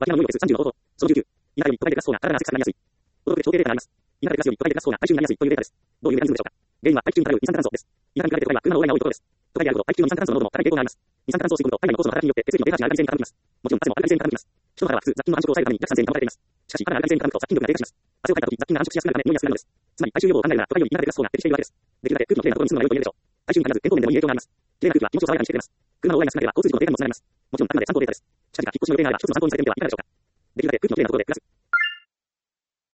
脇山の量です35ほど。その19。田舎より都会で暮らす方が体が汗臭くなりやすい。驚くで長距離データがあります。田舎で暮らすより都会で暮らす方が体臭になりやすいというデータです。どういうメカニズムでしょうか。原因は大気中に漂う二酸化炭素です。田舎に比べて都会は車の往来が多いことです。都会であるほど大気中の二酸化炭素の濃度も高い傾向があります。二酸化炭素を吸い込むと体内の酵素の働きによって血液の pH 値がアルカリ性に傾きます。もちろん汗もアルカリ性に傾きます。人の肌は普通雑菌の繁殖を抑えるために弱酸性に保たれています。しかし肌がアルカリ性に傾くと雑菌力が低下します。汗をかいた時雑菌が繁殖しやすくなるため匂いやすくなるのです。つまり体臭予防を考えるなら都会より田舎で暮らす方が適しているわけです。できるだけ空気のきれいなところに住むのが良いと言えるでしょう。体臭に限らず健康面でもいい影響があります。きれいな空気は気持ちを爽やかにしてくれます。車の往来が少なければ交通事故の低下にもつながります。もちろんあくまで参考データです。近々引っ越しの予定があれば一つの参考にされてみてはいかがでしょうか。できるだけ空気のきれいなところで暮らす。